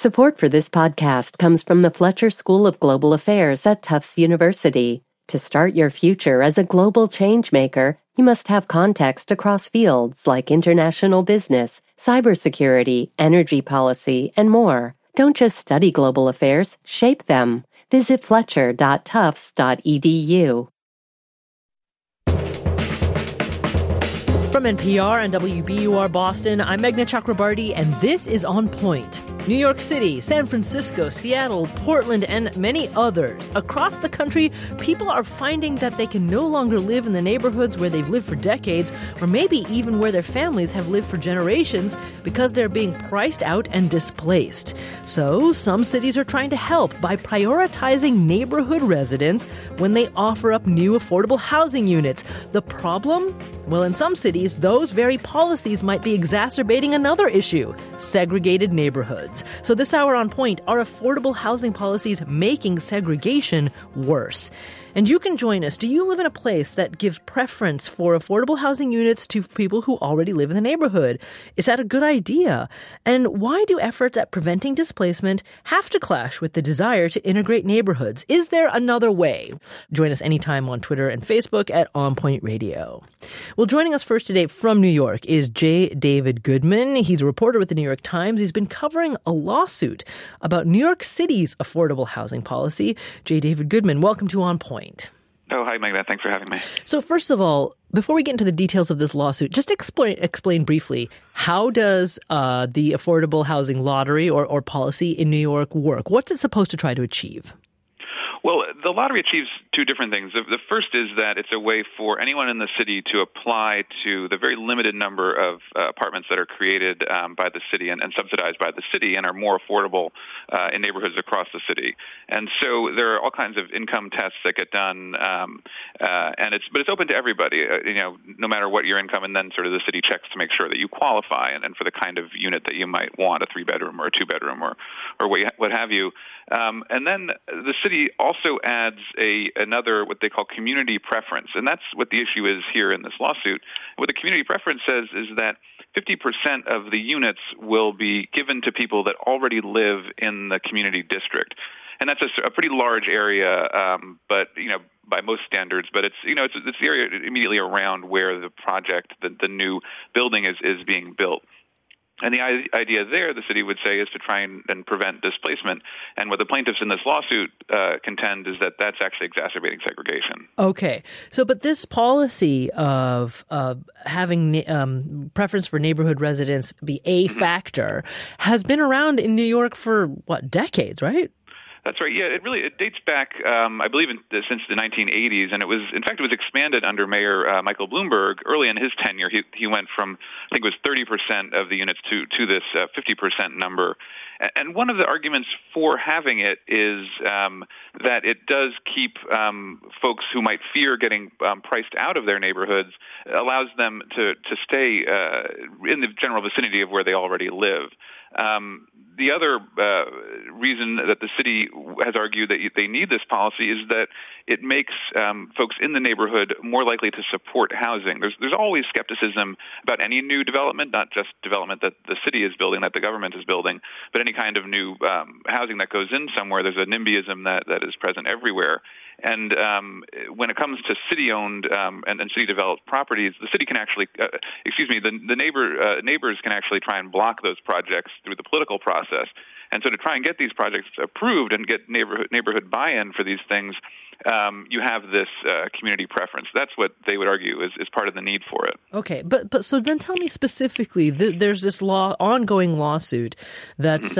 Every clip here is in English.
Support for this podcast comes from the Fletcher School of Global Affairs at Tufts University. To start your future as a global changemaker, you must have context across fields like international business, cybersecurity, energy policy, and more. Don't just study global affairs, shape them. Visit fletcher.tufts.edu. From NPR and WBUR Boston, I'm Meghna Chakrabarty, and this is On Point. New York City, San Francisco, Seattle, Portland, and many others. Across the country, people are finding that they can no longer live in the neighborhoods where they've lived for decades, or maybe even where their families have lived for generations, because they're being priced out and displaced. So some cities are trying to help by prioritizing neighborhood residents when they offer up new affordable housing units. The problem? Well, in some cities, those very policies might be exacerbating another issue: segregated neighborhoods. So this hour on Point, are affordable housing policies making segregation worse? And you can join us. Do you live in a place that gives preference for affordable housing units to people who already live in the neighborhood? Is that a good idea? And why do efforts at preventing displacement have to clash with the desire to integrate neighborhoods? Is there another way? Join us anytime on Twitter and Facebook at On Point Radio. Well, joining us first today from New York is J. David Goodman. He's a reporter with the New York Times. He's been covering a lawsuit about New York City's affordable housing policy. J. David Goodman, welcome to On Point. Oh, hi, Meghna. Thanks for having me. So first of all, before we get into the details of this lawsuit, just explain briefly, how does the affordable housing lottery or policy in New York work? What's it supposed to try to achieve? Well, the lottery achieves two different things. The first is that it's a way for anyone in the city to apply to the very limited number of apartments that are created by the city and subsidized by the city and are more affordable in neighborhoods across the city. And so there are all kinds of income tests that get done, but it's open to everybody, no matter what your income, and then sort of the city checks to make sure that you qualify and for the kind of unit that you might want, a 3-bedroom or a 2-bedroom or what have you. And then the city also adds another what they call community preference, and that's what the issue is here in this lawsuit. What the community preference says is that 50% of the units will be given to people that already live in the community district, and that's a pretty large area, but by most standards. But it's the area immediately around where the project, the new building is being built. And the idea there, the city would say, is to try and prevent displacement. And what the plaintiffs in this lawsuit contend is that that's actually exacerbating segregation. Okay. So, but this policy of having preference for neighborhood residents be a factor has been around in New York for, decades, right? That's right. Yeah, it dates back, I believe, since the 1980s, and it was expanded under Mayor Michael Bloomberg early in his tenure. He went from, I think it was 30% of the units to this 50% number. And one of the arguments for having it is that it does keep folks who might fear getting priced out of their neighborhoods, allows them to stay in the general vicinity of where they already live. The other reason that the city has argued that they need this policy is that it makes folks in the neighborhood more likely to support housing. There's always skepticism about any new development, not just development that the city is building, that the government is building, but any kind of new housing that goes in somewhere. There's a NIMBYism that is present everywhere. And when it comes to city-owned and city-developed properties, the city can actually, the neighbors can actually try and block those projects through the political process. And so to try and get these projects approved and get neighborhood buy-in for these things, you have this community preference. That's what they would argue is part of the need for it. Okay, but so then tell me specifically, there's this ongoing lawsuit that's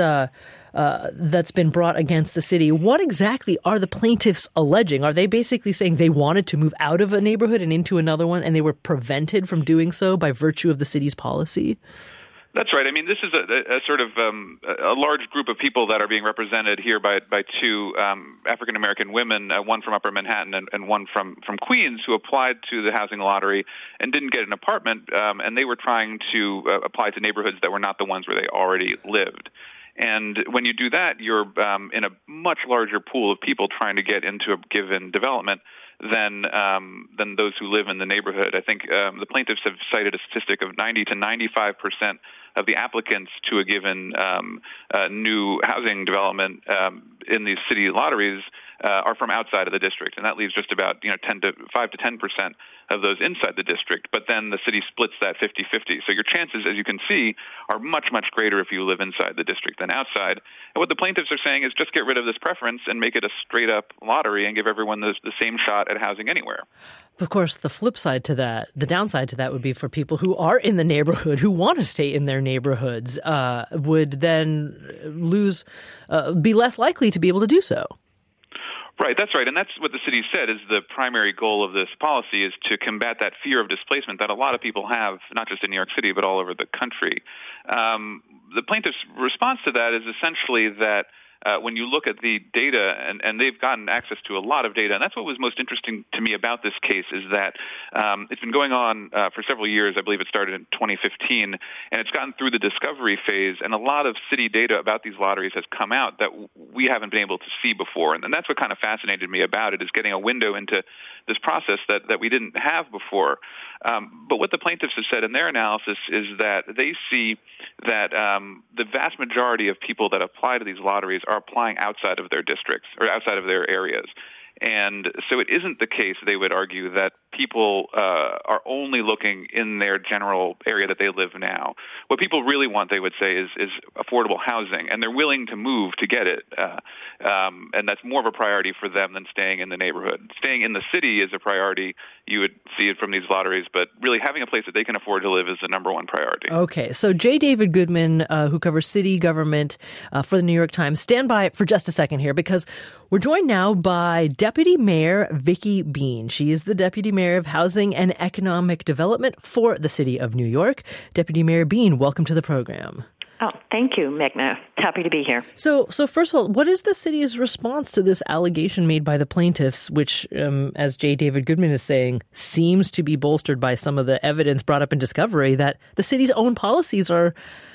been brought against the city. What exactly are the plaintiffs alleging? Are they basically saying they wanted to move out of a neighborhood and into another one, and they were prevented from doing so by virtue of the city's policy? That's right. I mean, this is a sort of a large group of people that are being represented here by two African-American women, one from Upper Manhattan and one from Queens, who applied to the housing lottery and didn't get an apartment, and they were trying to apply to neighborhoods that were not the ones where they already lived. And when you do that, you're in a much larger pool of people trying to get into a given development than those who live in the neighborhood. I think the plaintiffs have cited a statistic of 90 to 95% of the applicants to a given new housing development in these city lotteries are from outside of the district, and that leaves just about 5 to 10% of those inside the district. But then the city splits that 50-50. So your chances, as you can see, are much, much greater if you live inside the district than outside. And what the plaintiffs are saying is just get rid of this preference and make it a straight-up lottery and give everyone the same shot at housing anywhere. Of course, the flip side to that, the downside to that would be for people who are in the neighborhood, who want to stay in their neighborhoods, would then be less likely to be able to do so. Right, that's right. And that's what the city said is the primary goal of this policy is to combat that fear of displacement that a lot of people have, not just in New York City, but all over the country. The plaintiff's response to that is essentially that when you look at the data, and they've gotten access to a lot of data, and that's what was most interesting to me about this case is that it's been going on for several years. I believe it started in 2015, and it's gotten through the discovery phase, and a lot of city data about these lotteries has come out that we haven't been able to see before. And that's what kind of fascinated me about it, is getting a window into this process that we didn't have before. But what the plaintiffs have said in their analysis is that they see that the vast majority of people that apply to these lotteries are applying outside of their districts or outside of their areas. And so it isn't the case, they would argue, that people are only looking in their general area that they live now. What people really want, they would say, is affordable housing, and they're willing to move to get it. And that's more of a priority for them than staying in the neighborhood. Staying in the city is a priority. You would see it from these lotteries, but really having a place that they can afford to live is the number one priority. Okay, so J. David Goodman, who covers city government for the New York Times, stand by for just a second here, because we're joined now by Deputy Mayor Vicky Bean. She is the Deputy Mayor of Housing and Economic Development for the City of New York. Deputy Mayor Bean, welcome to the program. Oh, thank you, Meghna. Happy to be here. So first of all, what is the city's response to this allegation made by the plaintiffs, which, as J. David Goodman is saying, seems to be bolstered by some of the evidence brought up in discovery that the city's own policies are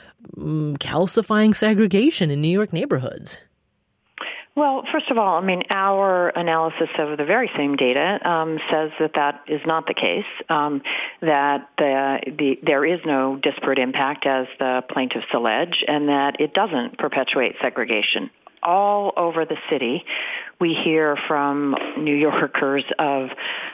calcifying segregation in New York neighborhoods? Well, first of all, I mean, our analysis of the very same data says that is not the case, that there is no disparate impact, as the plaintiffs allege, and that it doesn't perpetuate segregation. All over the city, we hear from New Yorkers of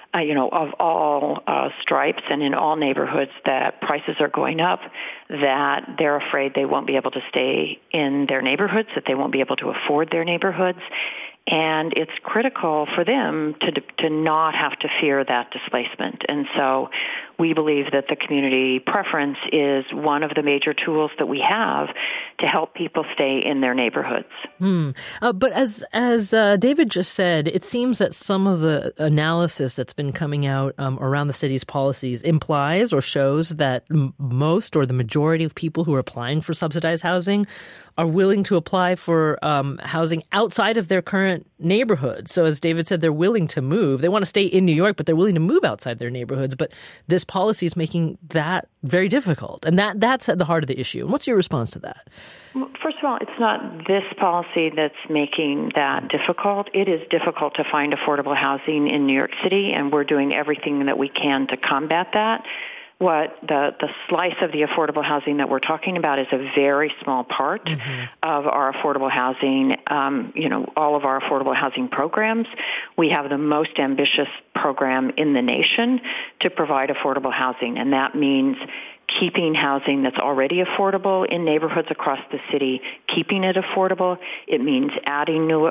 all stripes and in all neighborhoods that prices are going up, that they're afraid they won't be able to stay in their neighborhoods, that they won't be able to afford their neighborhoods. And it's critical for them to not have to fear that displacement. And so we believe that the community preference is one of the major tools that we have to help people stay in their neighborhoods. But as David just said, it seems that some of the analysis that's been coming out around the city's policies implies or shows that most or the majority of people who are applying for subsidized housing are willing to apply for housing outside of their current neighborhood. So as David said, they're willing to move. They want to stay in New York, but they're willing to move outside their neighborhoods. But this policy is making that very difficult. And that's at the heart of the issue. And what's your response to that? Well, first of all, it's not this policy that's making that difficult. It is difficult to find affordable housing in New York City, and we're doing everything that we can to combat that. What the slice of the affordable housing that we're talking about is a very small part of our affordable housing, all of our affordable housing programs. We have the most ambitious program in the nation to provide affordable housing, and that means keeping housing that's already affordable in neighborhoods across the city, keeping it affordable. It means adding new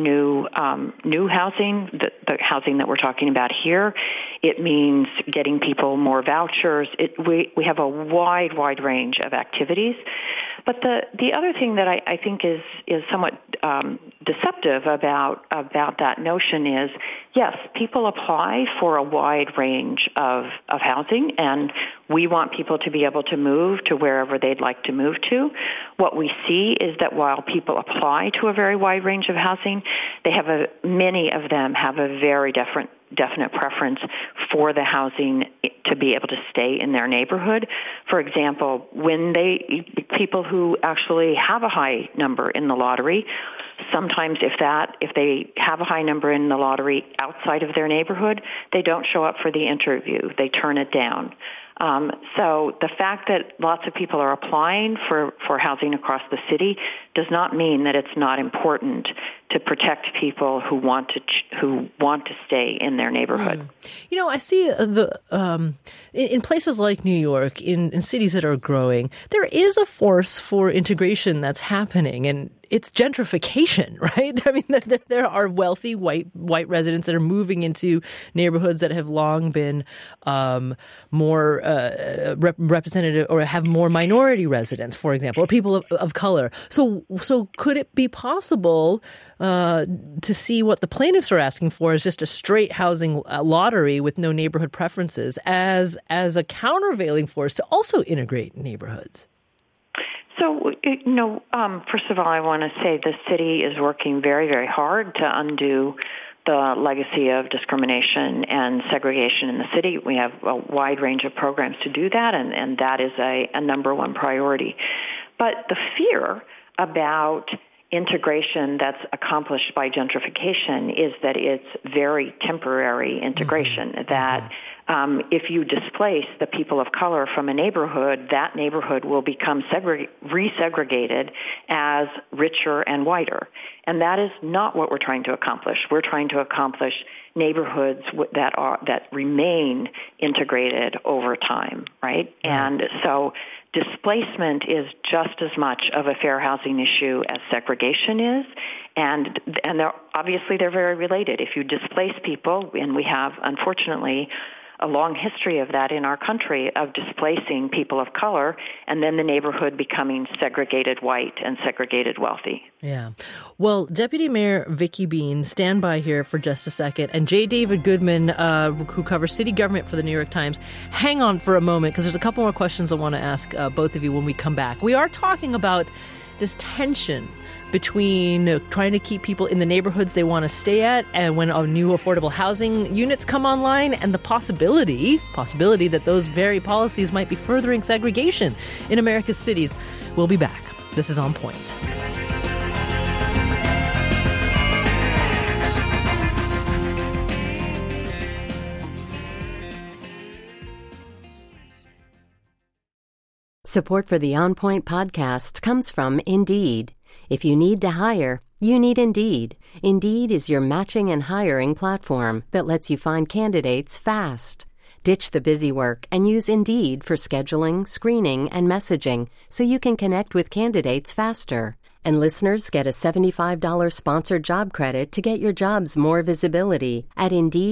housing, the housing that we're talking about here. It means getting people more vouchers. We have a wide range of activities. But the other thing that I think is somewhat deceptive about that notion is, yes, people apply for a wide range of housing, and we want people to be able to move to wherever they'd like to move to. What we see is that while people apply to a very wide range of housing, many of them have a very definite preference for the housing to be able to stay in their neighborhood. For example, people who actually have a high number in the lottery, sometimes if they have a high number in the lottery outside of their neighborhood, they don't show up for the interview. They turn it down. So the fact that lots of people are applying for housing across the city does not mean that it's not important to protect people who want to stay in their neighborhood. You know, I see in places like New York, in cities that are growing, there is a force for integration that's happening, and it's gentrification, right? I mean, there are wealthy white residents that are moving into neighborhoods that have long been more representative, or have more minority residents, for example, or people of color. So could it be possible to see what the plaintiffs are asking for is just a straight housing lottery with no neighborhood preferences as a countervailing force to also integrate neighborhoods? So, first of all, I want to say the city is working very, very hard to undo the legacy of discrimination and segregation in the city. We have a wide range of programs to do that, and that is a number one priority. But the fear about integration that's accomplished by gentrification is that it's very temporary integration, that if you displace the people of color from a neighborhood, that neighborhood will become resegregated as richer and whiter. And that is not what we're trying to accomplish. We're trying to accomplish neighborhoods that remain integrated over time, right? And so displacement is just as much of a fair housing issue as segregation is, and obviously they're very related. If you displace people, and we have, unfortunately, a long history of that in our country, of displacing people of color, and then the neighborhood becoming segregated white and segregated wealthy. Yeah. Well, Deputy Mayor Vicky Bean, stand by here for just a second. And J. David Goodman, who covers city government for the New York Times, hang on for a moment, because there's a couple more questions I want to ask both of you when we come back. We are talking about this tension between trying to keep people in the neighborhoods they want to stay at, and when new affordable housing units come online, and the possibility that those very policies might be furthering segregation in America's cities. We'll be back. This is On Point. Support for the On Point podcast comes from Indeed. If you need to hire, you need Indeed. Indeed is your matching and hiring platform that lets you find candidates fast. Ditch the busy work and use Indeed for scheduling, screening, and messaging so you can connect with candidates faster. And listeners get a $75 sponsored job credit to get your jobs more visibility at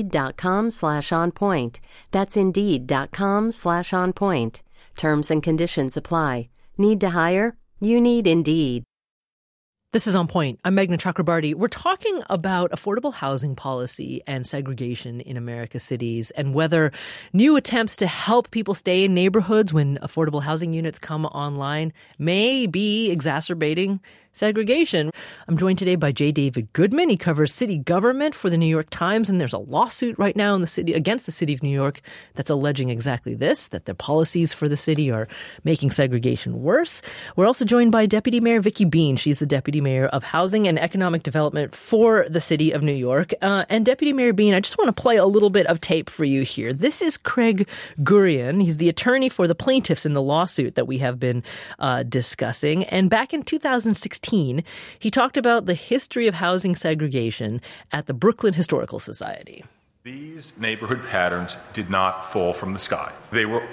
Indeed.com/onpoint. That's Indeed.com/onpoint. Terms and conditions apply. Need to hire? You need Indeed. This is On Point. I'm Meghna Chakrabarty. We're talking about affordable housing policy and segregation in America's cities, and whether new attempts to help people stay in neighborhoods when affordable housing units come online may be exacerbating segregation. I'm joined today by J. David Goodman. He covers city government for the New York Times, and there's a lawsuit right now in the city against the city of New York that's alleging exactly this, that the policies for the city are making segregation worse. We're also joined by Deputy Mayor Vicky Bean. She's the Deputy Mayor of Housing and Economic Development for the city of New York. And Deputy Mayor Bean, I just want to play a little bit of tape for you here. This is Craig Gurian. He's the attorney for the plaintiffs in the lawsuit that we have been discussing. And back in 2016, he talked about the history of housing segregation at the Brooklyn Historical Society. These neighborhood patterns did not fall from the sky. They were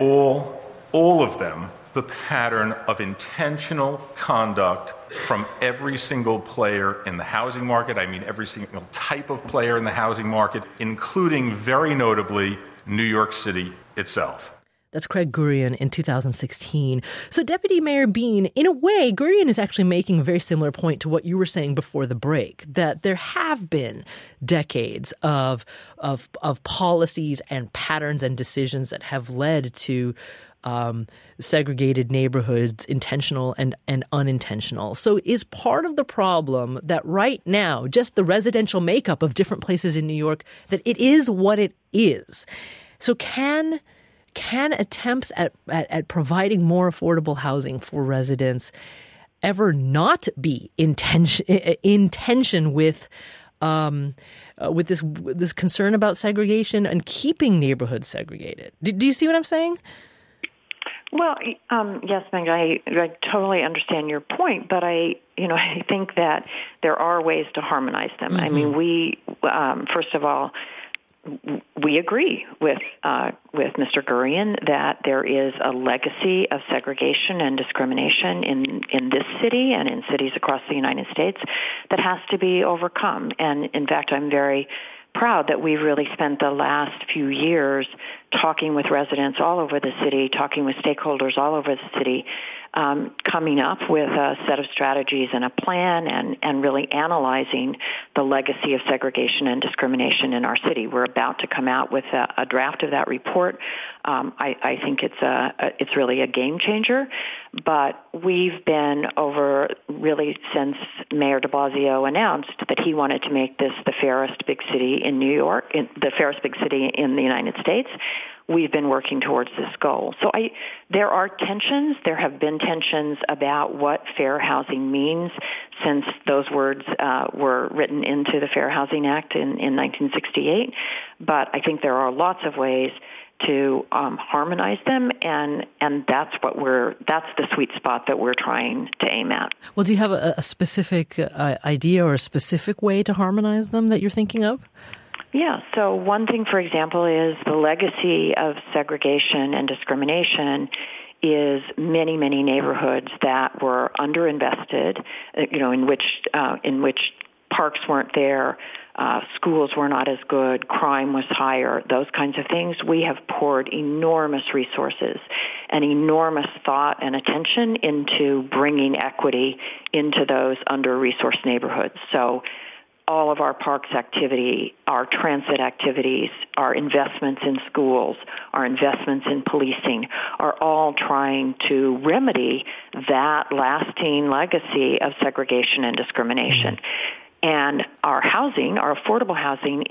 all of them, the pattern of intentional conduct from every single player in the housing market. I mean, every single type of player in the housing market, including, very notably, New York City itself. That's Craig Gurian in 2016. So Deputy Mayor Bean, in a way, Gurian is actually making a very similar point to what you were saying before the break, that there have been decades of policies and patterns and decisions that have led to segregated neighborhoods, intentional and unintentional. So is part of the problem that right now, just the residential makeup of different places in New York, that it is what it is? So can attempts at providing more affordable housing for residents ever not be in tension with this concern about segregation and keeping neighborhoods segregated? Do you see what I'm saying? Well, yes, Meg, I totally understand your point, but I think that there are ways to harmonize them. Mm-hmm. I mean, we first of all, we agree with Mr. Gurian that there is a legacy of segregation and discrimination in this city and in cities across the United States that has to be overcome. And in fact, I'm very proud that we've really spent the last few years talking with residents all over the city, talking with stakeholders all over the city, coming up with a set of strategies and a plan and really analyzing the legacy of segregation and discrimination in our city. We're about to come out with a draft of that report. I think it's really a game changer, but we've been over really since Mayor de Blasio announced that he wanted to make this the fairest big city in New York, the fairest big city in the United States. We've been working towards this goal. So there are tensions. There have been tensions about what fair housing means since those words were written into the Fair Housing Act in 1968. But I think there are lots of ways to harmonize them, and that's the sweet spot that we're trying to aim at. Well, do you have a specific idea or a specific way to harmonize them that you're thinking of? Yeah, so one thing, for example, is the legacy of segregation and discrimination is many, many neighborhoods that were underinvested, in which parks weren't there, schools were not as good, crime was higher, those kinds of things. We have poured enormous resources and enormous thought and attention into bringing equity into those under-resourced neighborhoods. So all of our parks activity, our transit activities, our investments in schools, our investments in policing are all trying to remedy that lasting legacy of segregation and discrimination. And our housing, our affordable housing,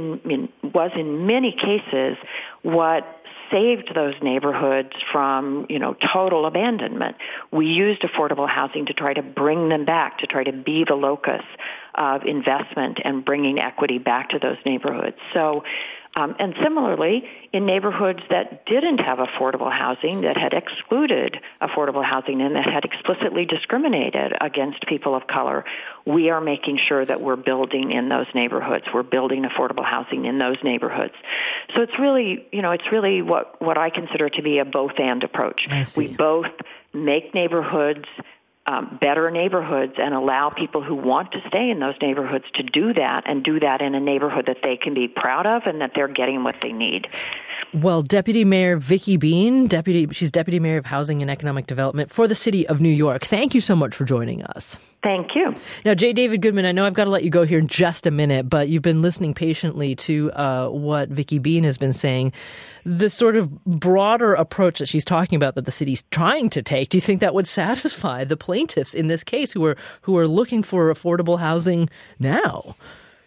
was in many cases what saved those neighborhoods from, total abandonment. We used affordable housing to try to bring them back, to try to be the locus of investment and bringing equity back to those neighborhoods. So, and similarly, in neighborhoods that didn't have affordable housing, that had excluded affordable housing and that had explicitly discriminated against people of color, we are making sure that we're building in those neighborhoods. We're building affordable housing in those neighborhoods. So it's really, what I consider to be a both-and approach. We both make neighborhoods better neighborhoods and allow people who want to stay in those neighborhoods to do that and do that in a neighborhood that they can be proud of and that they're getting what they need. Well, Deputy Mayor Vicki Bean, she's Deputy Mayor of Housing and Economic Development for the City of New York. Thank you so much for joining us. Thank you. Now, J. David Goodman, I know I've got to let you go here in just a minute, but you've been listening patiently to what Vicki Bean has been saying. The sort of broader approach that she's talking about that the city's trying to take, do you think that would satisfy the plaintiffs in this case who are looking for affordable housing now?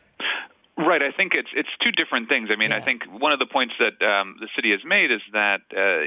Right. I think it's two different things. I mean, I think one of the points that the city has made is that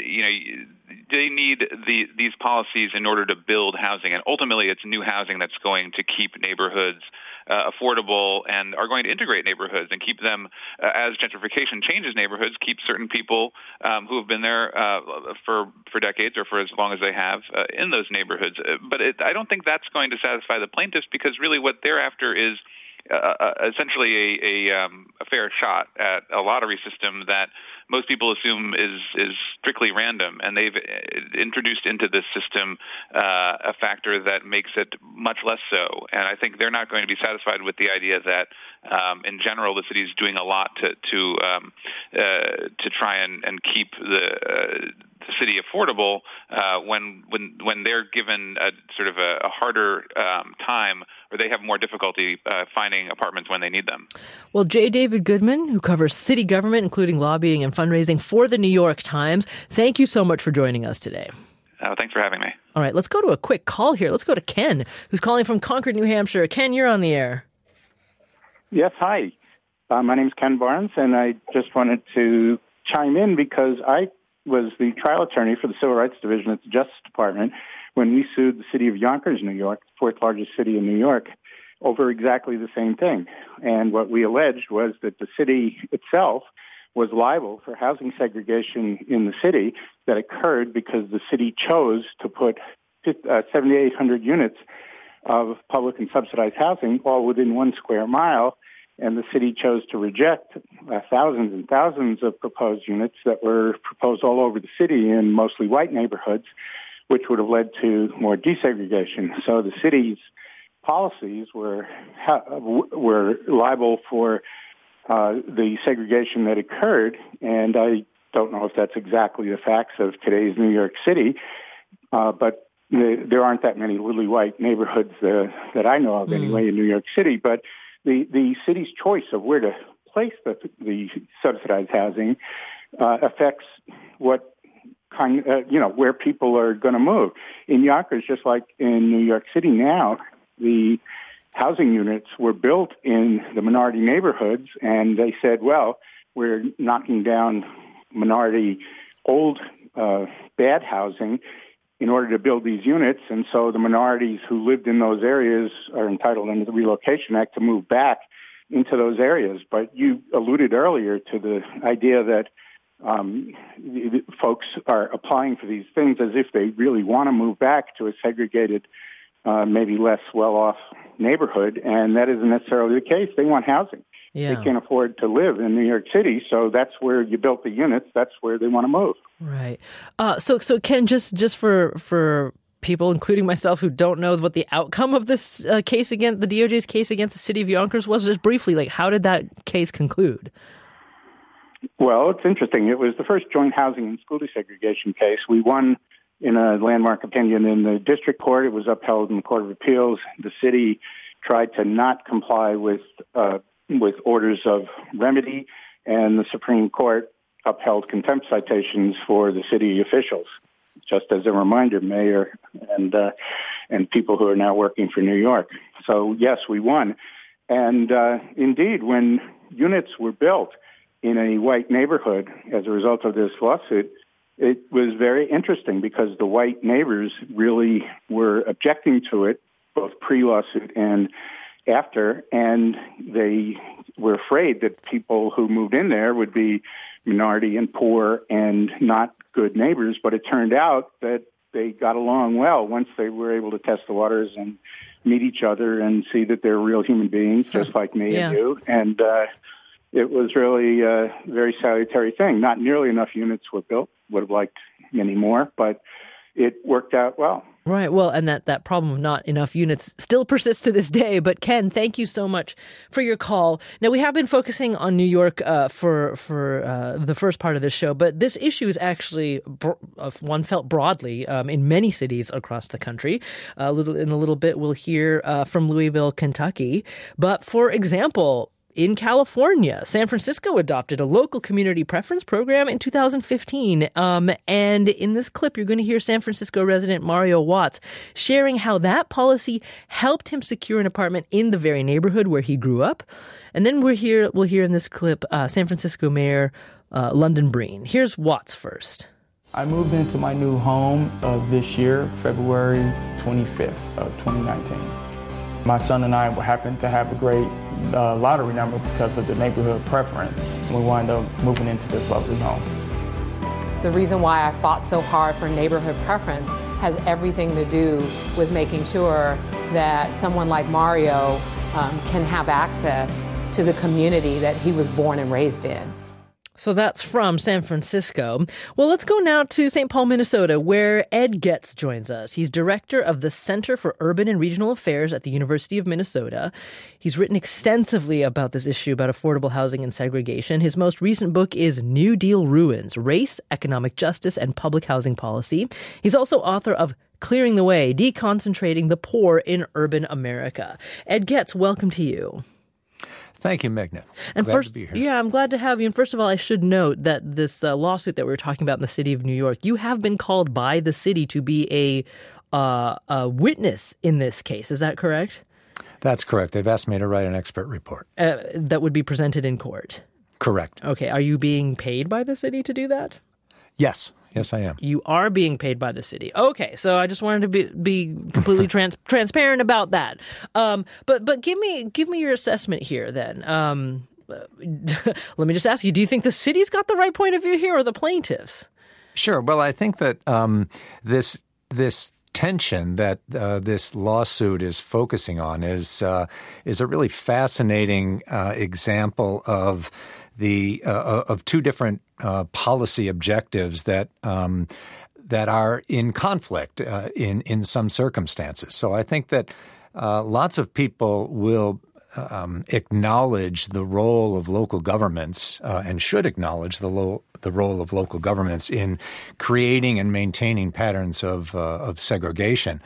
they need these policies in order to build housing, and ultimately, it's new housing that's going to keep neighborhoods affordable and are going to integrate neighborhoods and keep them as gentrification changes neighborhoods, keep certain people who have been there for decades or for as long as they have in those neighborhoods. But I don't think that's going to satisfy the plaintiffs, because really what they're after is essentially a fair shot at a lottery system that most people assume is strictly random, and they've introduced into this system a factor that makes it much less so. And I think they're not going to be satisfied with the idea that, in general, the city is doing a lot to try and keep the city affordable when they're given a sort of a harder time, or they have more difficulty finding apartments when they need them. Well, J. David Goodman, who covers city government, including lobbying and fundraising for the New York Times, thank you so much for joining us today. Thanks for having me. All right, let's go to a quick call here. Let's go to Ken, who's calling from Concord, New Hampshire. Ken, you're on the air. Yes, hi. My name's Ken Barnes, and I just wanted to chime in because I was the trial attorney for the Civil Rights Division at the Justice Department when we sued the city of Yonkers, New York, the fourth largest city in New York, over exactly the same thing. And what we alleged was that the city itself was liable for housing segregation in the city that occurred because the city chose to put 7,800 units of public and subsidized housing all within 1 square mile, and the city chose to reject thousands and thousands of proposed units that were proposed all over the city in mostly white neighborhoods, which would have led to more desegregation. So the city's policies were liable for the segregation that occurred, and I don't know if that's exactly the facts of today's New York City, but there aren't that many lily white neighborhoods that I know of anyway in New York City, but the city's choice of where to place the subsidized housing affects what kind, where people are going to move. In Yonkers, just like in New York City now, the housing units were built in the minority neighborhoods, and they said, well, we're knocking down minority old bad housing in order to build these units, and so the minorities who lived in those areas are entitled under the Relocation Act to move back into those areas. But you alluded earlier to the idea that folks are applying for these things as if they really want to move back to a segregated, maybe less well-off neighborhood, and that isn't necessarily the case. They want housing. Yeah. They can't afford to live in New York City, so that's where you built the units. That's where they want to move. Right. So Ken, just for people, including myself, who don't know what the outcome of this case against the DOJ's case against the city of Yonkers was, just briefly, like, how did that case conclude? Well, it's interesting. It was the first joint housing and school desegregation case. We won in a landmark opinion in the district court. It was upheld in the Court of Appeals. The city tried to not comply with orders of remedy, and the Supreme Court upheld contempt citations for the city officials. Just as a reminder, mayor and people who are now working for New York. So yes, we won. And indeed, when units were built in a white neighborhood as a result of this lawsuit, it was very interesting because the white neighbors really were objecting to it, both pre-lawsuit and after, and they were afraid that people who moved in there would be minority and poor and not good neighbors, but it turned out that they got along well once they were able to test the waters and meet each other and see that they're real human beings, just like me and you, and it was really a very salutary thing. Not nearly enough units were built, would have liked many more, but it worked out well. Right. Well, and that problem of not enough units still persists to this day. But Ken, thank you so much for your call. Now, we have been focusing on New York for the first part of this show, but this issue is actually one felt broadly in many cities across the country. In a little bit, we'll hear from Louisville, Kentucky. But for example, in California, San Francisco adopted a local community preference program in 2015. And in this clip, you're going to hear San Francisco resident Mario Watts sharing how that policy helped him secure an apartment in the very neighborhood where he grew up. And then we'll hear in this clip San Francisco Mayor London Breed. Here's Watts first. I moved into my new home this year, February 25th of 2019. My son and I happened to have a great lottery number because of the neighborhood preference. We wound up moving into this lovely home. The reason why I fought so hard for neighborhood preference has everything to do with making sure that someone like Mario can have access to the community that he was born and raised in. So that's from San Francisco. Well, let's go now to St. Paul, Minnesota, where Ed Getz joins us. He's director of the Center for Urban and Regional Affairs at the University of Minnesota. He's written extensively about this issue about affordable housing and segregation. His most recent book is New Deal Ruins: Race, Economic Justice, and Public Housing Policy. He's also author of Clearing the Way: Deconcentrating the Poor in Urban America. Ed Getz, welcome to you. Thank you, Meghna. And glad to be here. Yeah, I'm glad to have you. And first of all, I should note that this lawsuit that we were talking about in the city of New York, you have been called by the city to be a witness in this case. Is that correct? That's correct. They've asked me to write an expert report. That would be presented in court? Correct. Okay. Are you being paid by the city to do that? Yes. Yes, I am. You are being paid by the city. Okay, so I just wanted to be completely transparent about that. But give me your assessment here then. let me just ask you, do you think the city's got the right point of view here or the plaintiffs? Sure. Well, I think that this tension that this lawsuit is focusing on is a really fascinating example of of two different policy objectives that are in conflict in some circumstances. So I think that lots of people will acknowledge the role of local governments and should acknowledge the role of local governments in creating and maintaining patterns of segregation.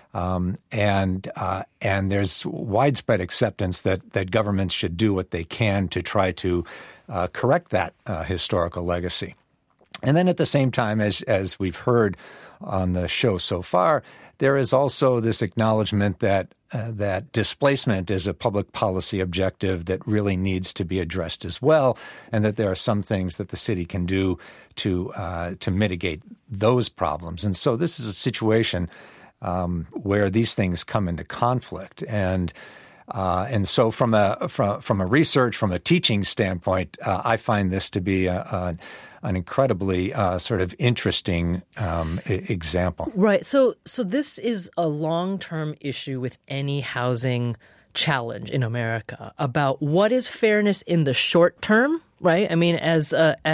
And there's widespread acceptance that governments should do what they can to try to correct that historical legacy. And then at the same time, as we've heard on the show so far, there is also this acknowledgement that displacement is a public policy objective that really needs to be addressed as well, and that there are some things that the city can do to mitigate those problems. And so this is a situation where these things come into conflict, and so from a research, from a teaching standpoint, I find this to be an incredibly sort of interesting example. Right. So this is a long-term issue with any housing challenge in America about what is fairness in the short term. Right. I mean, as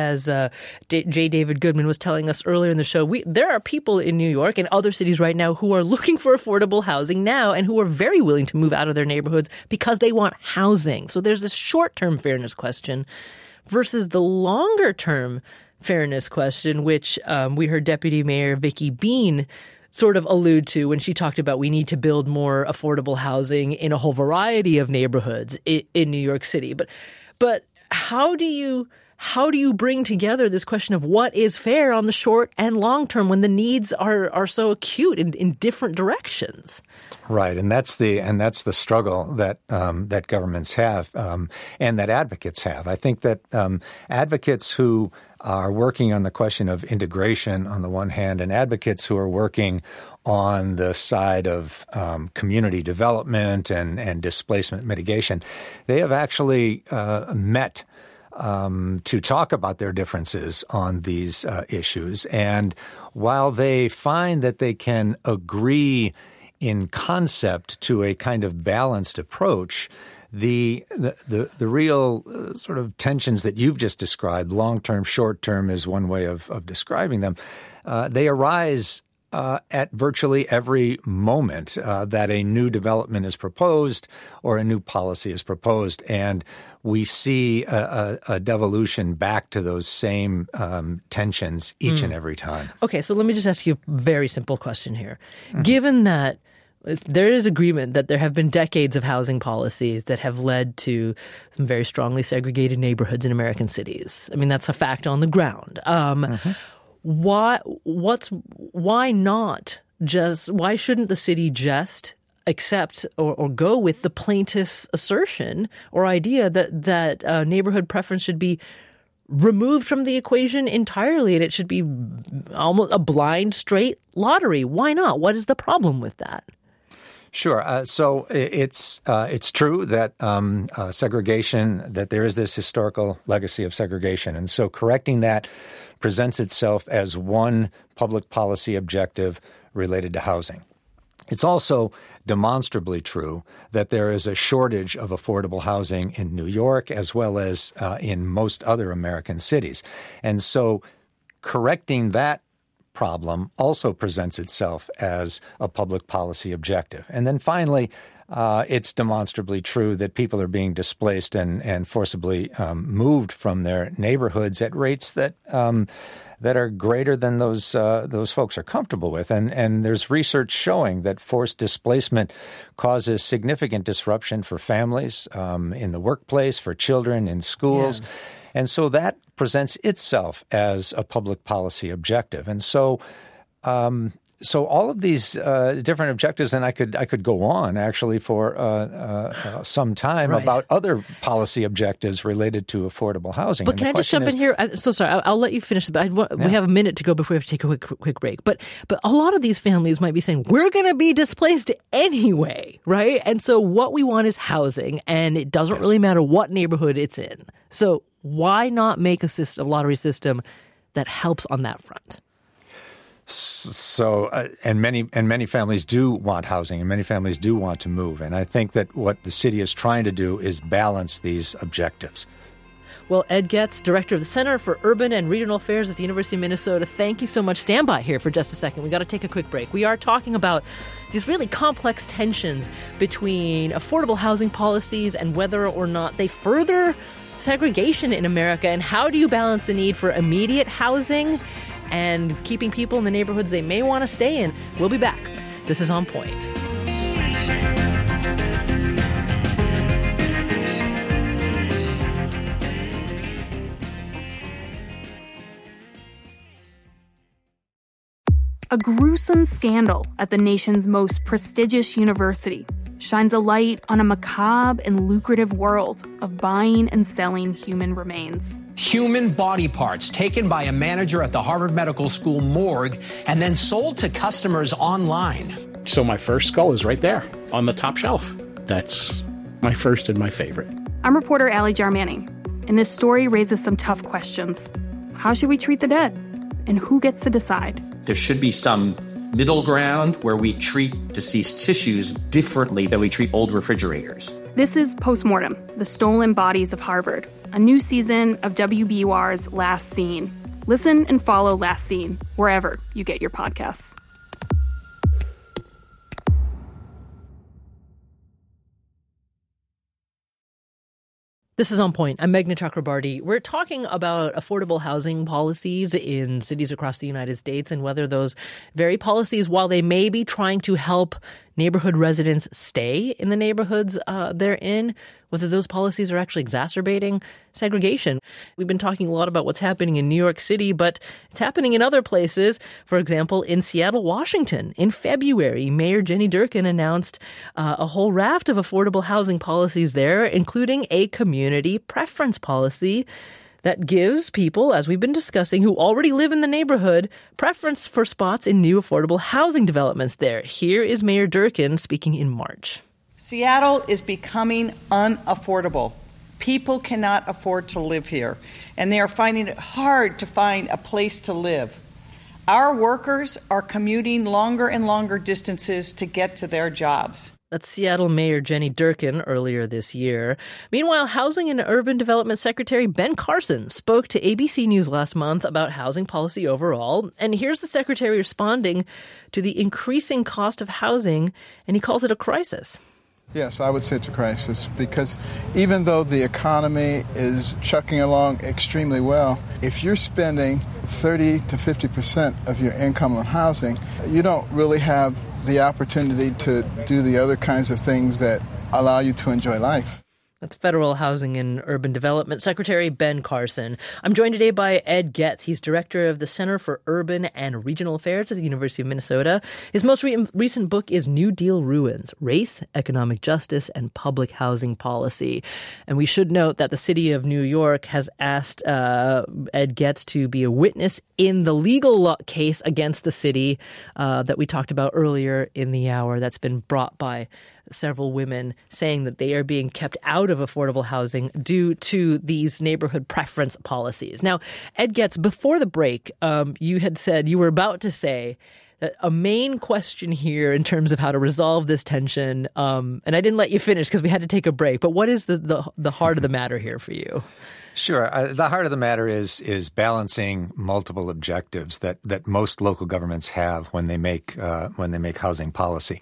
J. David Goodman was telling us earlier in the show, there are people in New York and other cities right now who are looking for affordable housing now and who are very willing to move out of their neighborhoods because they want housing. So there's this short-term fairness question versus the longer-term fairness question, which we heard Deputy Mayor Vicky Bean sort of allude to when she talked about we need to build more affordable housing in a whole variety of neighborhoods in New York City. But how do you bring together this question of what is fair on the short and long term when the needs are so acute in different directions? Right, and that's the struggle that governments have and that advocates have. I think that advocates who are working on the question of integration on the one hand, and advocates who are working on the side of community development and displacement mitigation, they have actually met to talk about their differences on these issues. And while they find that they can agree in concept to a kind of balanced approach, the real sort of tensions that you've just described, long-term, short-term is one way of describing them, they arise at virtually every moment that a new development is proposed or a new policy is proposed. And we see a devolution back to those same tensions each and every time. Okay, so let me just ask you a very simple question here. Mm-hmm. Given that there is agreement that there have been decades of housing policies that have led to some very strongly segregated neighborhoods in American cities. I mean, that's a fact on the ground. Why shouldn't the city just accept or go with the plaintiff's assertion or idea that neighborhood preference should be removed from the equation entirely and it should be almost a blind, straight lottery? Why not? What is the problem with that? Sure. So it's true that segregation, that there is this historical legacy of segregation. And so correcting that presents itself as one public policy objective related to housing. It's also demonstrably true that there is a shortage of affordable housing in New York as well as in most other American cities. And so correcting that problem also presents itself as a public policy objective. And then finally, it's demonstrably true that people are being displaced and forcibly moved from their neighborhoods at rates that are greater than those folks are comfortable with. And there's research showing that forced displacement causes significant disruption for families in the workplace, for children in schools. Yeah. And so that presents itself as a public policy objective. And so So all of these different objectives, and I could go on actually for some time about other policy objectives related to affordable housing. But can I just jump in here? I'm so sorry. I'll let you finish. But we have a minute to go before we have to take a quick break. But a lot of these families might be saying, we're going to be displaced anyway, right? And so what we want is housing, and it doesn't really matter what neighborhood it's in. So why not make a lottery system that helps on that front? So, and many families do want housing, and many families do want to move. And I think that what the city is trying to do is balance these objectives. Well, Ed Getz, director of the Center for Urban and Regional Affairs at the University of Minnesota, thank you so much. Stand by here for just a second. We got to take a quick break. We are talking about these really complex tensions between affordable housing policies and whether or not they further segregation in America. And how do you balance the need for immediate housing and keeping people in the neighborhoods they may want to stay in? We'll be back. This is On Point. A gruesome scandal at the nation's most prestigious university shines a light on a macabre and lucrative world of buying and selling human remains. Human body parts taken by a manager at the Harvard Medical School morgue and then sold to customers online. So my first skull is right there on the top shelf. That's my first and my favorite. I'm reporter Allie Jarmanning, and this story raises some tough questions. How should we treat the dead? And who gets to decide? There should be some middle ground where we treat deceased tissues differently than we treat old refrigerators. This is Postmortem, The Stolen Bodies of Harvard, a new season of WBUR's Last Scene. Listen and follow Last Scene wherever you get your podcasts. This is On Point. I'm Meghna Chakrabarti. We're talking about affordable housing policies in cities across the United States and whether those very policies, while they may be trying to help neighborhood residents stay in the neighborhoods they're in, whether those policies are actually exacerbating segregation. We've been talking a lot about what's happening in New York City, but it's happening in other places. For example, in Seattle, Washington. In February, Mayor Jenny Durkan announced a whole raft of affordable housing policies there, including a community preference policy that gives people, as we've been discussing, who already live in the neighborhood, preference for spots in new affordable housing developments there. Here is Mayor Durkan speaking in March. Seattle is becoming unaffordable. People cannot afford to live here, and they are finding it hard to find a place to live. Our workers are commuting longer and longer distances to get to their jobs. That's Seattle Mayor Jenny Durkan earlier this year. Meanwhile, Housing and Urban Development Secretary Ben Carson spoke to ABC News last month about housing policy overall. And here's the secretary responding to the increasing cost of housing, and he calls it a crisis. Yes, I would say it's a crisis because even though the economy is chugging along extremely well, if you're spending 30 to 50% of your income on housing, you don't really have the opportunity to do the other kinds of things that allow you to enjoy life. That's Federal Housing and Urban Development Secretary Ben Carson. I'm joined today by Ed Getz. He's director of the Center for Urban and Regional Affairs at the University of Minnesota. His most recent book is New Deal Ruins: Race, Economic Justice, and Public Housing Policy. And we should note that the city of New York has asked Ed Getz to be a witness in the legal case against the city that we talked about earlier in the hour that's been brought by several women saying that they are being kept out of affordable housing due to these neighborhood preference policies. Now, Ed Getz, before the break, you had said, you were about to say that a main question here in terms of how to resolve this tension, and I didn't let you finish because we had to take a break, but what is the heart of the matter here for you? Sure. The heart of the matter is balancing multiple objectives that most local governments have when they make housing policy.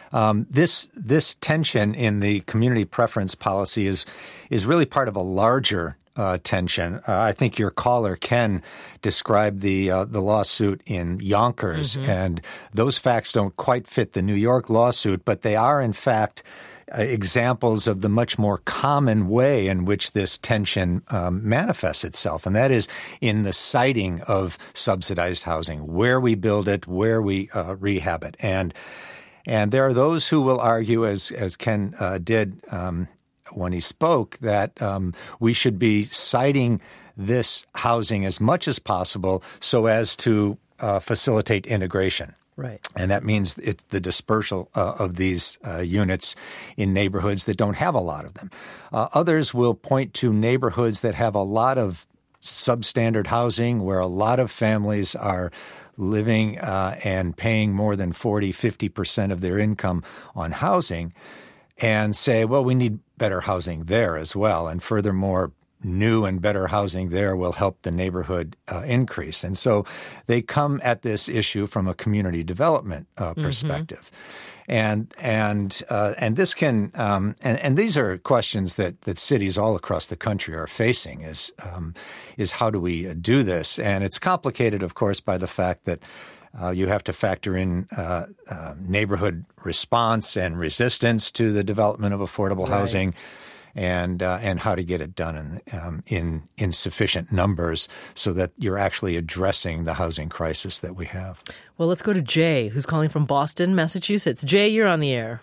This tension in the community preference policy is really part of a larger tension. I think your caller, Ken, described the lawsuit in Yonkers, and those facts don't quite fit the New York lawsuit, but they are in fact examples of the much more common way in which this tension manifests itself, and that is in the siting of subsidized housing, where we build it, where we rehab it. And there are those who will argue, as Ken did when he spoke, that we should be siting this housing as much as possible so as to facilitate integration. Right. And that means it's the dispersal of these units in neighborhoods that don't have a lot of them. Others will point to neighborhoods that have a lot of substandard housing where a lot of families are living and paying more than 40-50% of their income on housing and say, well, we need better housing there as well. And furthermore, new and better housing there will help the neighborhood increase. And so they come at this issue from a community development perspective. And this can and these are questions that cities all across the country are facing is how do we do this? And it's complicated, of course, by the fact that you have to factor in neighborhood response and resistance to the development of affordable housing. And how to get it done in sufficient numbers so that you're actually addressing the housing crisis that we have. Well, let's go to Jay, who's calling from Boston, Massachusetts. Jay, you're on the air.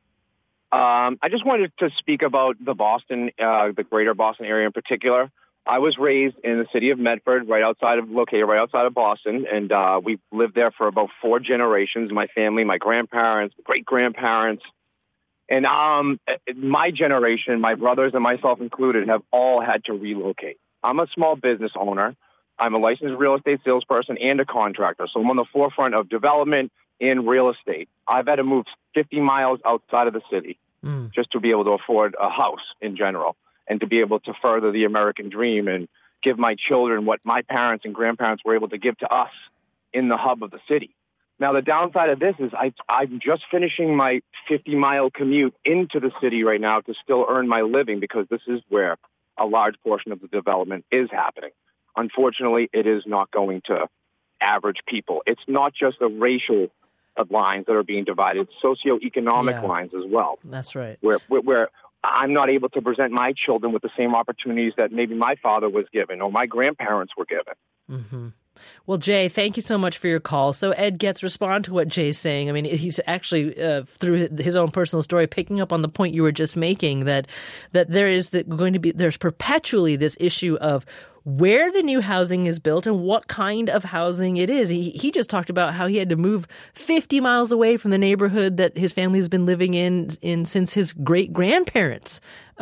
I just wanted to speak about the greater Boston area in particular. I was raised in the city of Medford, located right outside of Boston, and we lived there for about 4 generations. My family, my grandparents, great-grandparents. And my generation, my brothers and myself included, have all had to relocate. I'm a small business owner. I'm a licensed real estate salesperson and a contractor. So I'm on the forefront of development in real estate. I've had to move 50 miles outside of the city just to be able to afford a house in general and to be able to further the American dream and give my children what my parents and grandparents were able to give to us in the hub of the city. Now, the downside of this is I'm just finishing my 50-mile commute into the city right now to still earn my living because this is where a large portion of the development is happening. Unfortunately, it is not going to average people. It's not just the racial lines that are being divided. It's socioeconomic lines as well. That's right. Where I'm not able to present my children with the same opportunities that maybe my father was given or my grandparents were given. Mm-hmm. Well, Jay, thank you so much for your call. So Ed Getz, respond to what Jay's saying. I mean, he's actually, through his own personal story, picking up on the point you were just making, that there's perpetually this issue of where the new housing is built and what kind of housing it is. He just talked about how he had to move 50 miles away from the neighborhood that his family has been living in since his great-grandparents,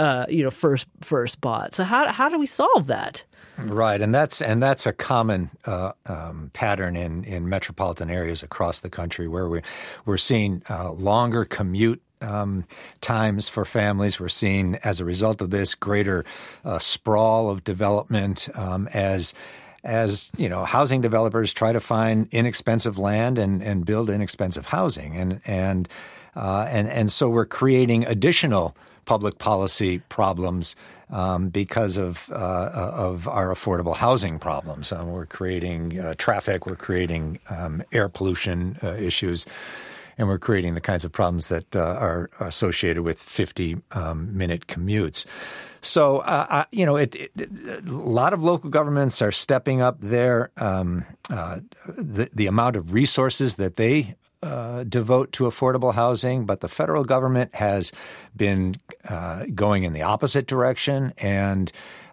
first bought. So how do we solve that? Right, and that's a common pattern in metropolitan areas across the country where we're seeing longer commute times for families. We're seeing, as a result of this, greater sprawl of development as housing developers try to find inexpensive land and build inexpensive housing, and so we're creating additional public policy problems because of our affordable housing problems. We're creating traffic, we're creating air pollution issues, and we're creating the kinds of problems that are associated with 50-minute commutes. So, a lot of local governments are stepping up the amount of resources that they devote to affordable housing, but the federal government has been going in the opposite direction and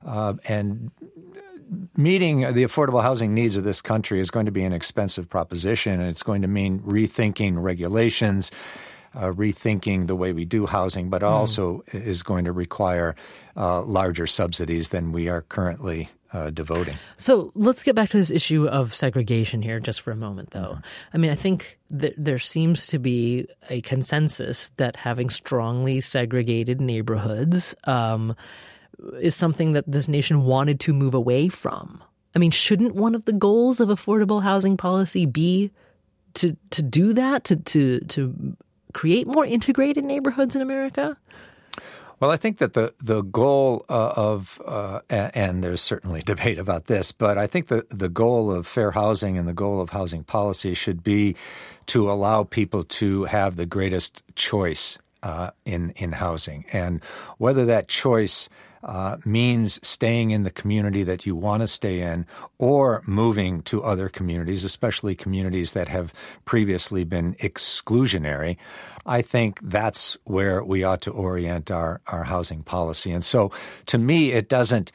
meeting the affordable housing needs of this country is going to be an expensive proposition, and it's going to mean rethinking regulations, rethinking the way we do housing, but also is going to require larger subsidies than we are currently devoting. So let's get back to this issue of segregation here just for a moment, though. I mean, I think that there seems to be a consensus that having strongly segregated neighborhoods is something that this nation wanted to move away from. I mean, shouldn't one of the goals of affordable housing policy be to do that, to create more integrated neighborhoods in America? Well, I think that the goal and there's certainly debate about this, but I think the goal of fair housing and the goal of housing policy should be to allow people to have the greatest choice in housing. And whether that choice means staying in the community that you want to stay in or moving to other communities, especially communities that have previously been exclusionary, I think that's where we ought to orient our housing policy. And so to me, it doesn't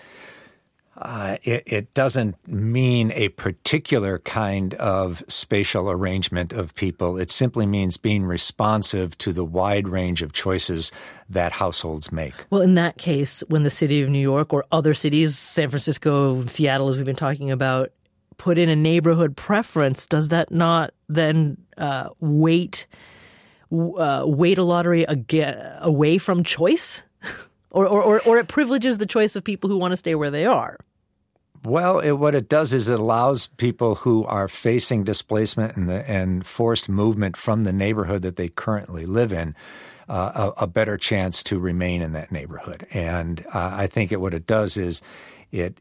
mean a particular kind of spatial arrangement of people. It simply means being responsive to the wide range of choices that households make. Well, in that case, when the city of New York or other cities, San Francisco, Seattle, as we've been talking about, put in a neighborhood preference, does that not then weight a lottery away from choice? Or it privileges the choice of people who want to stay where they are? Well, what it does is it allows people who are facing displacement and forced movement from the neighborhood that they currently live in a better chance to remain in that neighborhood. And I think what it does is it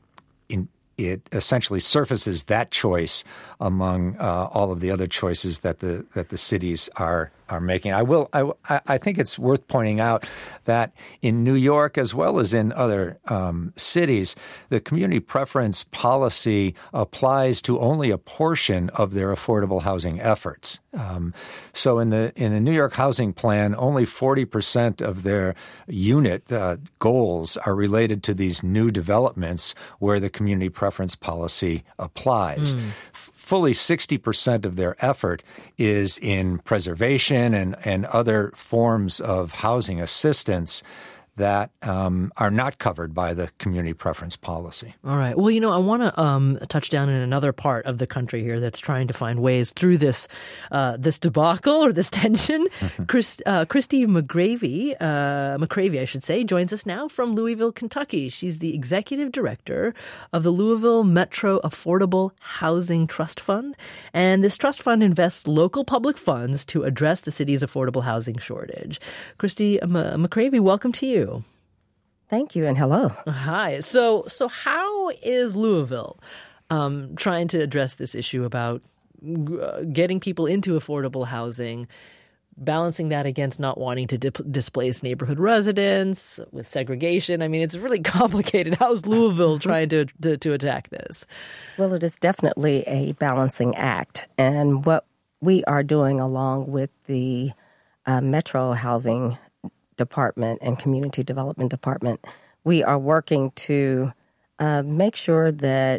essentially surfaces that choice among all of the other choices that the cities are making. I think it's worth pointing out that in New York, as well as in other cities, the community preference policy applies to only a portion of their affordable housing efforts. So in the New York Housing Plan, only 40% of their unit goals are related to these new developments where the community preference policy applies. Fully 60% of their effort is in preservation and other forms of housing assistance that are not covered by the community preference policy. All right. Well, I want to touch down in another part of the country here that's trying to find ways through this debacle or this tension. Christy McCravey, I should say, joins us now from Louisville, Kentucky. She's the executive director of the Louisville Metro Affordable Housing Trust Fund. And this trust fund invests local public funds to address the city's affordable housing shortage. Christy McCravey, welcome to you. Thank you, and hello. Hi. So how is Louisville trying to address this issue about getting people into affordable housing, balancing that against not wanting to displace neighborhood residents with segregation? I mean, it's really complicated. How's Louisville trying to attack this? Well, it is definitely a balancing act. And what we are doing along with the Metro Housing Department and Community Development Department, we are working to make sure that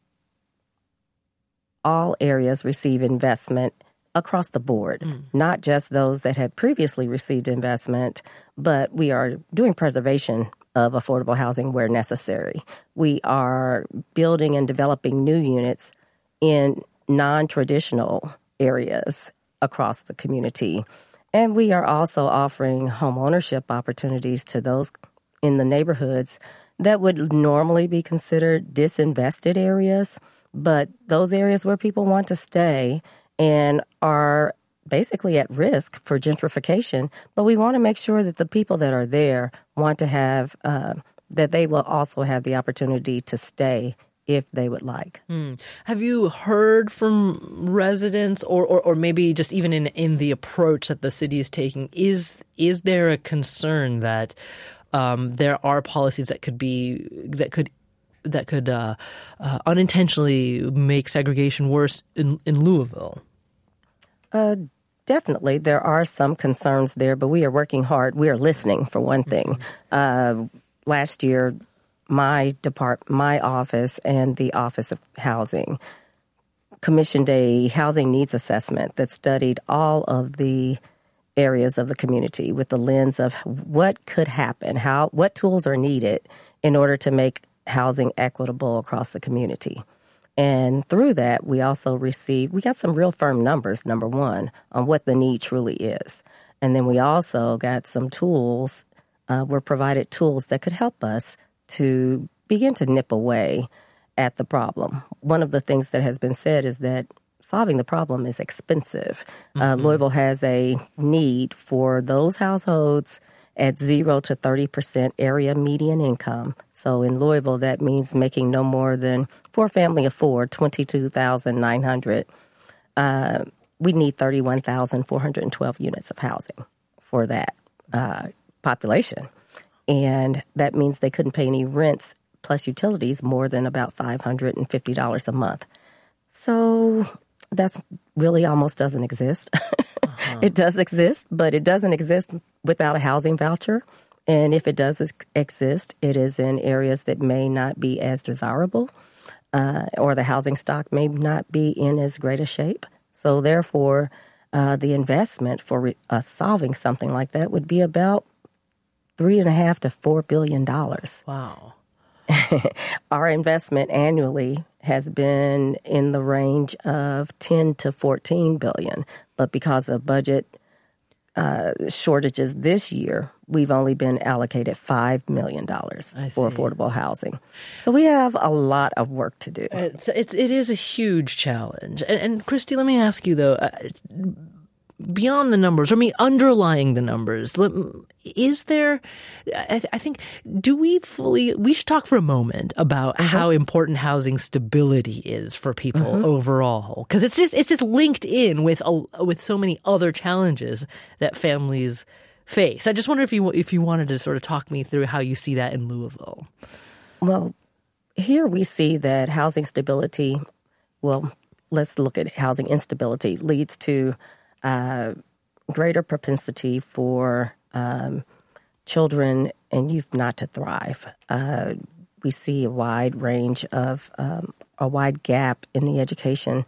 all areas receive investment across the board, not just those that had previously received investment, but we are doing preservation of affordable housing where necessary. We are building and developing new units in non-traditional areas across the community. And we are also offering home ownership opportunities to those in the neighborhoods that would normally be considered disinvested areas, but those areas where people want to stay and are basically at risk for gentrification. But we want to make sure that the people that are there want to have, that they will also have the opportunity to stay if they would like. Have you heard from residents or maybe just even in the approach that the city is taking, is there a concern that there are policies that could unintentionally make segregation worse in Louisville? Definitely. There are some concerns there, but we are working hard. We are listening, for one thing. Last year, my office and the Office of Housing commissioned a housing needs assessment that studied all of the areas of the community with the lens of what could happen, what tools are needed in order to make housing equitable across the community. And through that, we also we got some real firm numbers, number one, on what the need truly is. And then we also got some tools, were provided tools that could help us to begin to nip away at the problem. One of the things that has been said is that solving the problem is expensive. Louisville has a need for those households at 0 to 30% area median income. So in Louisville, that means making no more than, for a family of four, $22,900. We need 31,412 units of housing for that population. And that means they couldn't pay any rents plus utilities more than about $550 a month. So that's really almost doesn't exist. It does exist, but it doesn't exist without a housing voucher. And if it does exist, it is in areas that may not be as desirable, or the housing stock may not be in as great a shape. So therefore, the investment for solving something like that would be about $3.5 to $4 billion. Wow. Our investment annually has been in the range of 10 to 14 billion, but because of budget shortages this year, we've only been allocated $5 million for affordable housing. So we have a lot of work to do. It is a huge challenge. And Christy, let me ask you, though, beyond the numbers, underlying the numbers, is there, I think, we should talk for a moment about how important housing stability is for people overall. Because it's just linked in with so many other challenges that families face. I just wonder if you wanted to sort of talk me through how you see that in Louisville. Well, here we see that housing stability, let's look at housing instability, leads to greater propensity for children and youth not to thrive. We see a wide range of a wide gap in the education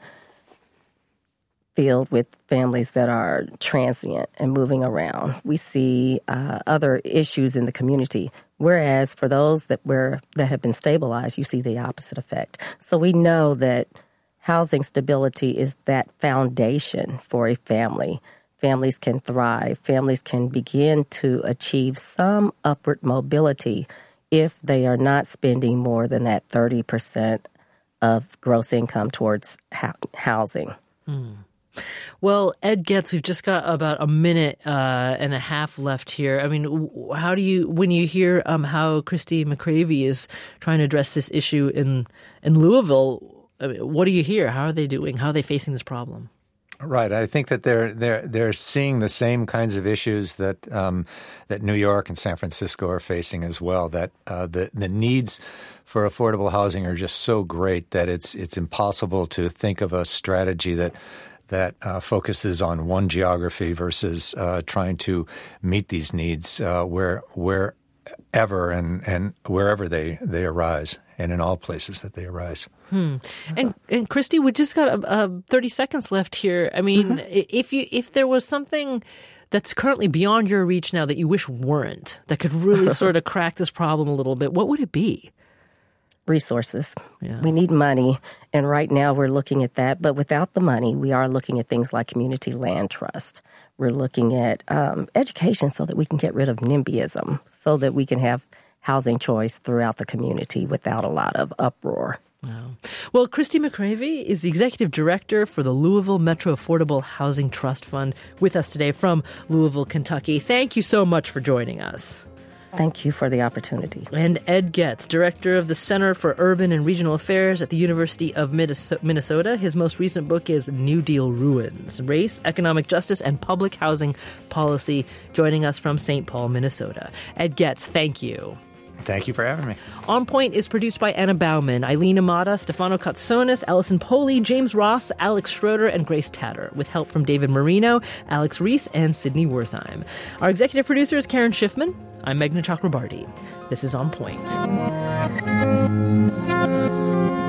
field with families that are transient and moving around. We see other issues in the community, whereas for those that have been stabilized, you see the opposite effect. So we know that housing stability is that foundation for a family. Families can thrive. Families can begin to achieve some upward mobility if they are not spending more than that 30% of gross income towards housing. Well, Ed Getz, we've just got about a minute and a half left here. How do you, when you hear how Christy McCravey is trying to address this issue in Louisville, what do you hear? How are they doing? How are they facing this problem? Right. I think that they're seeing the same kinds of issues that that New York and San Francisco are facing as well. That the needs for affordable housing are just so great that it's impossible to think of a strategy that focuses on one geography versus trying to meet these needs wherever and wherever they arise, and in all places that they arise. And Christy, we just got 30 seconds left here. If there was something that's currently beyond your reach now that you wish weren't, that could really sort of crack this problem a little bit, what would it be? Resources. Yeah. We need money, and right now we're looking at that. But without the money, we are looking at things like community land trust. We're looking at education so that we can get rid of NIMBYism, so that we can have housing choice throughout the community without a lot of uproar. Wow. Well, Christy McCravey is the Executive Director for the Louisville Metro Affordable Housing Trust Fund, with us today from Louisville, Kentucky. Thank you so much for joining us. Thank you for the opportunity. And Ed Getz, Director of the Center for Urban and Regional Affairs at the University of Minnesota. His most recent book is New Deal Ruins: Race, Economic Justice, and Public Housing Policy, joining us from St. Paul, Minnesota. Ed Getz, thank you. Thank you for having me. On Point is produced by Anna Bauman, Eileen Amata, Stefano Katsonis, Allison Poley, James Ross, Alex Schroeder, and Grace Tatter, with help from David Marino, Alex Reese, and Sydney Wertheim. Our executive producer is Karen Schiffman. I'm Meghna Chakrabarty. This is On Point.